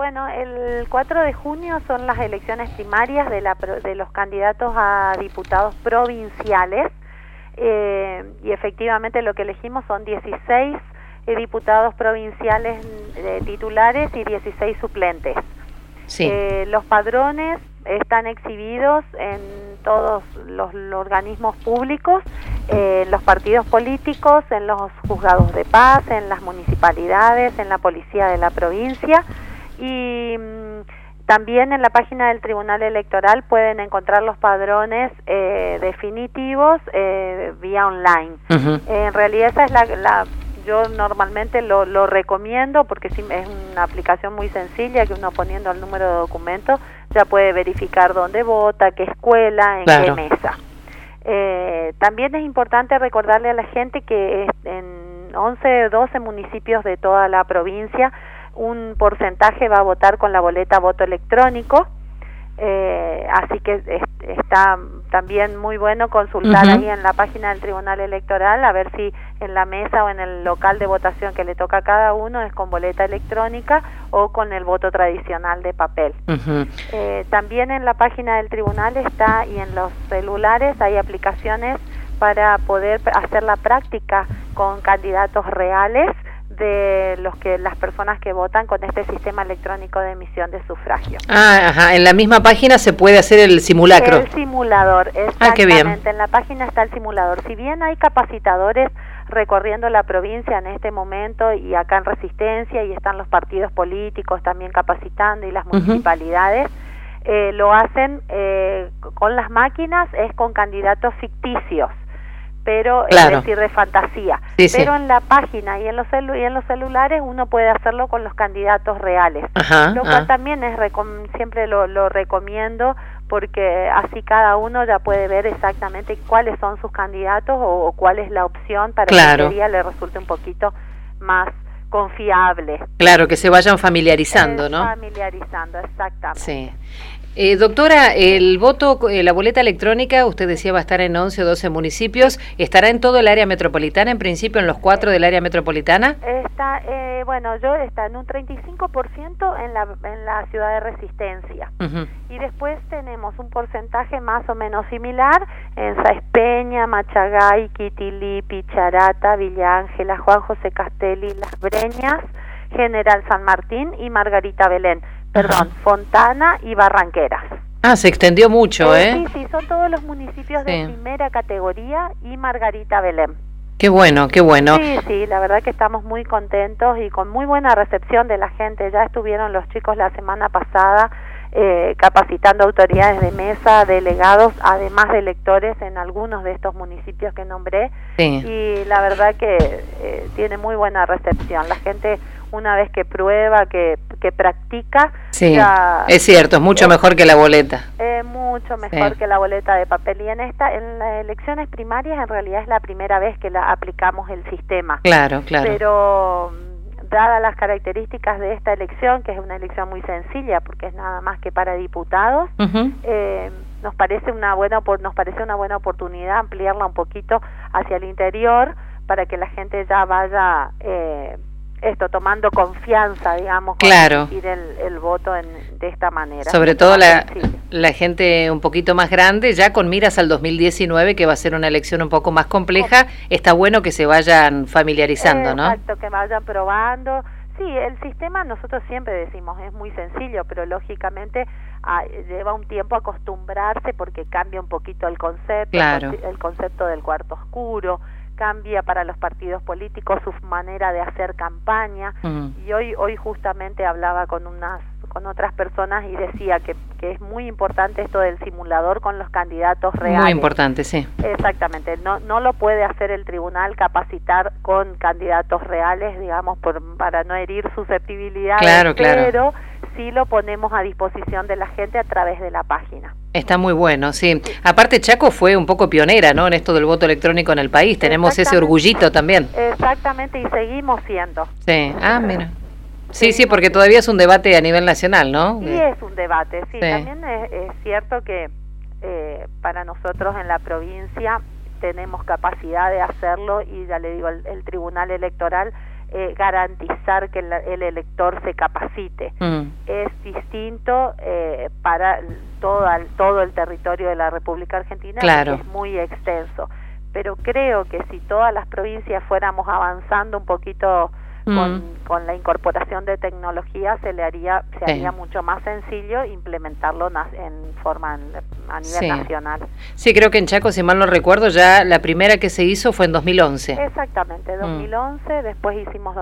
Bueno, el 4 de junio son las elecciones primarias de los candidatos a diputados provinciales y efectivamente lo que elegimos son 16 diputados provinciales titulares y 16 suplentes. Sí. Los padrones están exhibidos en todos los organismos públicos, en los partidos políticos, en los juzgados de paz, en las municipalidades, en la policía de la provincia y también en la página del Tribunal Electoral pueden encontrar los padrones definitivos vía online. En realidad esa es yo normalmente lo recomiendo porque sí, es una aplicación muy sencilla que uno poniendo el número de documento ya puede verificar dónde vota, qué escuela, en qué mesa. También es importante recordarle a la gente que en 11 o 12 municipios de toda la provincia un porcentaje va a votar con la boleta voto electrónico, así que está también muy bueno consultar ahí en la página del Tribunal Electoral a ver si en la mesa o en el local de votación que le toca a cada uno es con boleta electrónica o con el voto tradicional de papel. También en la página del Tribunal está y en los celulares hay aplicaciones para poder hacer la práctica con candidatos reales de las personas que votan con este sistema electrónico de emisión de sufragio. En la misma página se puede hacer el simulacro. El simulador, exactamente. Qué bien. En la página está el simulador. Si bien hay capacitadores recorriendo la provincia en este momento y acá en Resistencia y están los partidos políticos también capacitando y las municipalidades, lo hacen con las máquinas, es con candidatos ficticios, pero es decir, de fantasía. Pero en la página y en los celulares uno puede hacerlo con los candidatos reales, lo cual también es siempre lo recomiendo porque así cada uno ya puede ver exactamente cuáles son sus candidatos o cuál es la opción para que ese día le resulte un poquito más confiable. Claro, que se vayan familiarizando, ¿no? Familiarizando, exactamente. Sí. Doctora, el voto, la boleta electrónica, usted decía va a estar en 11 o 12 municipios, ¿estará en todo el área metropolitana, en principio en los 4 del área metropolitana? Está, está en un 35% en la ciudad de Resistencia. Y después tenemos un porcentaje más o menos similar en Sáenz Peña, Machagay, Quitilí, Picharata, Villa Ángela, Juan José Castelli, Las Breñas, General San Martín y Margarita Belén. Fontana y Barranqueras. Se extendió mucho, Sí, son todos los municipios de primera categoría y Margarita Belén. Qué bueno, qué bueno. Sí, la verdad que estamos muy contentos y con muy buena recepción de la gente. Ya estuvieron los chicos la semana pasada capacitando autoridades de mesa, delegados, además de electores en algunos de estos municipios que nombré. Y la verdad que tiene muy buena recepción. La gente una vez que prueba, que practica, ya, es cierto, es mucho mejor que la boleta. Mucho mejor que la boleta de papel. Y en las elecciones primarias en realidad es la primera vez que aplicamos el sistema. Claro. Pero dadas las características de esta elección, que es una elección muy sencilla porque es nada más que para diputados, nos parece una buena oportunidad ampliarla un poquito hacia el interior para que la gente ya vaya tomando confianza, digamos, con emitir el voto de esta manera. Sobre todo la gente un poquito más grande, ya con miras al 2019, que va a ser una elección un poco más compleja, está bueno que se vayan familiarizando, ¿no? Exacto, que vayan probando. Sí, el sistema, nosotros siempre decimos, es muy sencillo, pero lógicamente lleva un tiempo acostumbrarse porque cambia un poquito el concepto, el concepto del cuarto oscuro, cambia para los partidos políticos su manera de hacer campaña. Y hoy justamente hablaba con otras personas y decía que es muy importante esto del simulador con los candidatos reales. Muy importante, sí. Exactamente, no lo puede hacer el tribunal, capacitar con candidatos reales, digamos, para no herir susceptibilidades, pero sí lo ponemos a disposición de la gente a través de la página. Está muy bueno, sí. Aparte, Chaco fue un poco pionera, ¿no?, en esto del voto electrónico en el país. Tenemos ese orgullito también. Exactamente, y seguimos siendo. Sí, mira. Sí, porque todavía es un debate a nivel nacional, ¿no? Sí, es un debate, sí. También es cierto que para nosotros en la provincia tenemos capacidad de hacerlo y ya le digo, el Tribunal Electoral garantizar que el elector se capacite. Es distinto para todo el territorio de la República Argentina, claro, porque es muy extenso. Pero creo que si todas las provincias fuéramos avanzando un poquito con la incorporación de tecnología, se haría mucho más sencillo implementarlo en forma a nivel nacional. Sí, creo que en Chaco, si mal no recuerdo, ya la primera que se hizo fue en 2011. Exactamente, 2011, después hicimos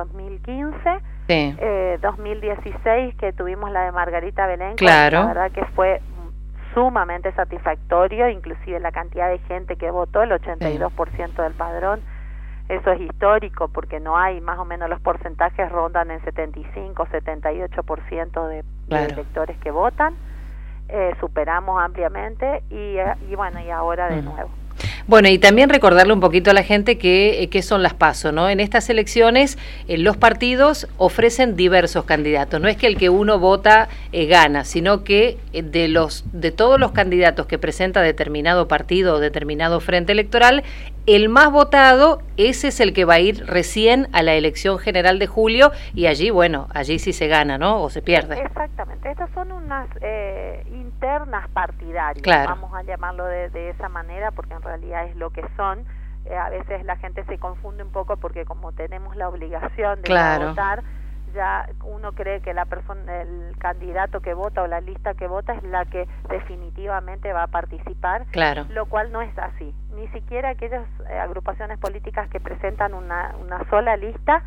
2015, 2016 que tuvimos la de Margarita Belén, claro, la verdad que fue sumamente satisfactorio, inclusive la cantidad de gente que votó, el 82% del padrón. Eso es histórico porque no hay, más o menos los porcentajes rondan en 75, 78% de electores que votan. Superamos ampliamente y bueno, y ahora de nuevo. Bueno, y también recordarle un poquito a la gente que son las PASO, ¿no? En estas elecciones los partidos ofrecen diversos candidatos. No es que el que uno vota gana, sino que de todos los candidatos que presenta determinado partido o determinado frente electoral, el más votado, ese es el que va a ir recién a la elección general de julio y allí, bueno, allí sí se gana, ¿no? O se pierde. Exactamente. Estas son unas internas partidarias, vamos a llamarlo de esa manera, porque en realidad es lo que son. A veces la gente se confunde un poco porque como tenemos la obligación de votar, ya uno cree que el candidato que vota o la lista que vota es la que definitivamente va a participar, lo cual no es así. Ni siquiera aquellas agrupaciones políticas que presentan una sola lista,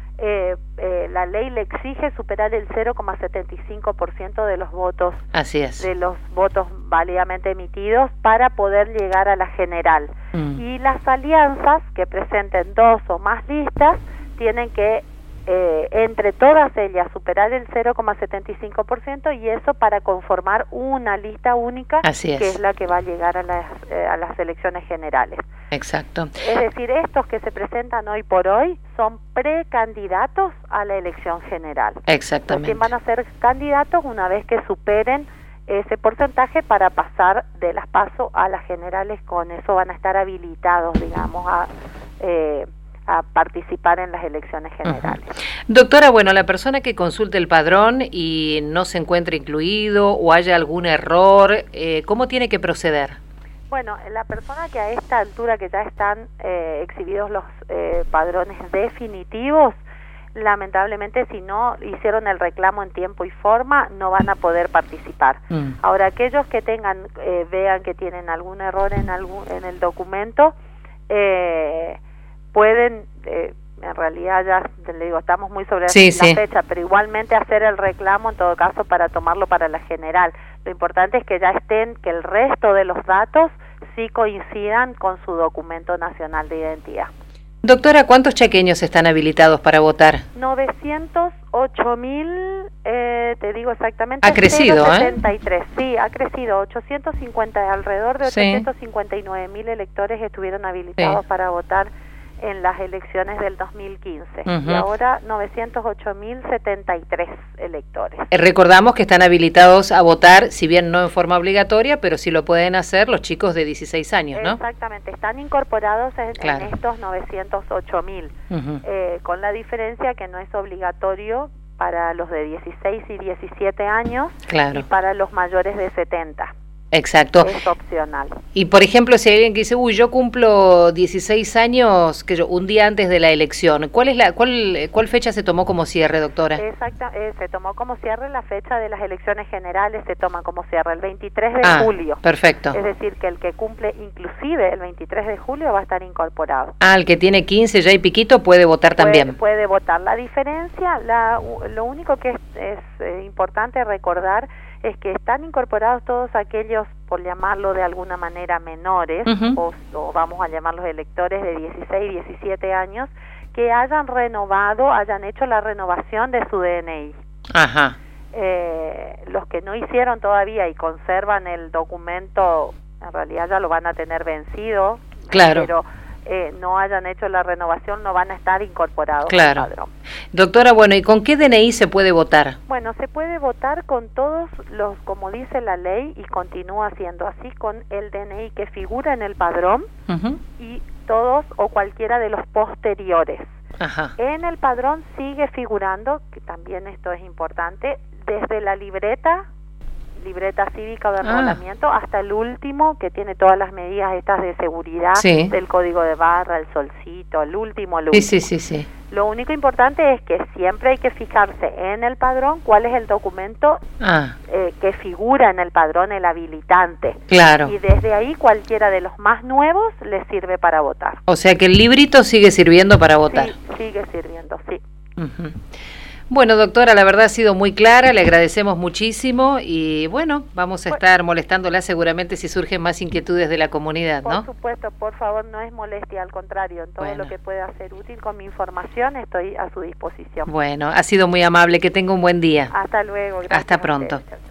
la ley le exige superar el 0,75% de los votos, de los votos válidamente emitidos para poder llegar a la general. Y las alianzas que presenten 2 o más listas tienen que entre todas ellas superar el 0,75% y eso para conformar una lista única que es la que va a llegar a las elecciones generales. Exacto. Es decir, estos que se presentan hoy por hoy son precandidatos a la elección general. Exactamente. Recién van a ser candidatos una vez que superen ese porcentaje para pasar de las PASO a las generales. Con eso van a estar habilitados, digamos, a participar en las elecciones generales. Doctora, bueno, la persona que consulte el padrón y no se encuentre incluido o haya algún error, ¿cómo tiene que proceder? Bueno, la persona que a esta altura que ya están exhibidos los padrones definitivos, lamentablemente si no hicieron el reclamo en tiempo y forma, no van a poder participar. Ahora, aquellos que vean que tienen algún error en el documento, pueden, en realidad ya le digo, estamos muy sobre la fecha, pero igualmente hacer el reclamo en todo caso para tomarlo para la general. Lo importante es que ya que el resto de los datos sí coincidan con su documento nacional de identidad. Doctora, ¿cuántos chaqueños están habilitados para votar? 908.000, te digo exactamente. Ha crecido, 73, sí, ha crecido. 850, alrededor de 859.000 electores estuvieron habilitados para votar en las elecciones del 2015 y ahora 908.073 electores. Recordamos que están habilitados a votar, si bien no en forma obligatoria, pero sí lo pueden hacer los chicos de 16 años, ¿no? Exactamente, están incorporados en estos 908.000, con la diferencia que no es obligatorio para los de 16 y 17 años y para los mayores de 70. Exacto. Es opcional. Y por ejemplo, si hay alguien que dice, yo cumplo 16 años, un día antes de la elección, ¿cuál fecha se tomó como cierre, doctora? Exacto, se tomó como cierre la fecha de las elecciones generales, se toma como cierre el 23 de julio. Perfecto. Es decir, que el que cumple inclusive el 23 de julio va a estar incorporado. El que tiene 15 ya y piquito puede votar también. Puede votar. La diferencia, lo único que es importante recordar es que están incorporados todos aquellos, por llamarlo de alguna manera, menores, o vamos a llamarlos electores de 16 y 17 años, que hayan hecho la renovación de su DNI. Los que no hicieron todavía y conservan el documento, en realidad ya lo van a tener vencido, pero no hayan hecho la renovación, no van a estar incorporados al padrón. Doctora, bueno, ¿y con qué DNI se puede votar? Bueno, se puede votar con todos los, como dice la ley, y continúa siendo así, con el DNI que figura en el padrón y todos o cualquiera de los posteriores. Ajá. En el padrón sigue figurando, que también esto es importante, desde la libreta cívica o de enrolamiento hasta el último, que tiene todas las medidas estas de seguridad, Sí. del código de barra, el solcito, el último. Sí. Lo único importante es que siempre hay que fijarse en el padrón cuál es el documento que figura en el padrón, el habilitante. Claro. Y desde ahí cualquiera de los más nuevos le sirve para votar. O sea que el librito sigue sirviendo para votar. Sí, sigue sirviendo, sí. Uh-huh. Bueno, doctora, la verdad ha sido muy clara, le agradecemos muchísimo y bueno, vamos a estar molestándola seguramente si surgen más inquietudes de la comunidad, ¿no? Por supuesto, por favor, no es molestia, al contrario, en todo lo que pueda ser útil con mi información estoy a su disposición. Bueno, ha sido muy amable, que tenga un buen día. Hasta luego. Gracias. Hasta pronto.